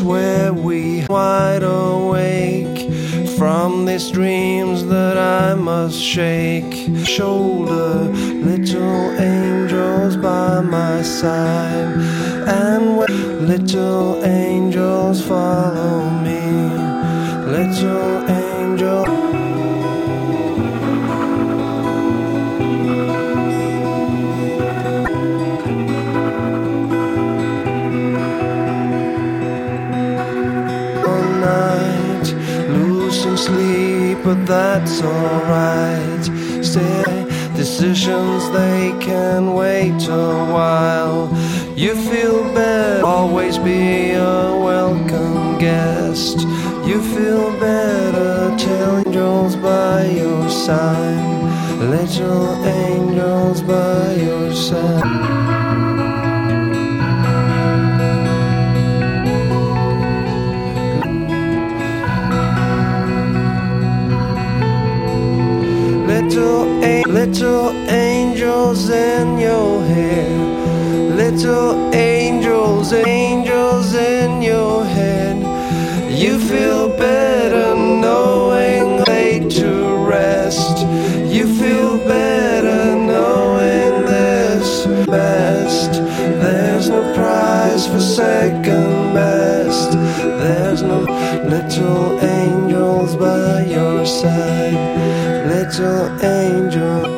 where we wide awake from these dreams that I must shake. Shoulder, little angels by my side, and when little angels follow me, little angel. Sleep, but that's alright. Still, decisions they can wait a while. You feel better, always be a welcome guest. You feel better, tell angels by your side, little angels by your side. Little angels in your hair, little angels, angels in your head. You feel better knowing laid to rest. You feel better knowing this best. There's no prize for second best. There's no little angels by your side, little angels.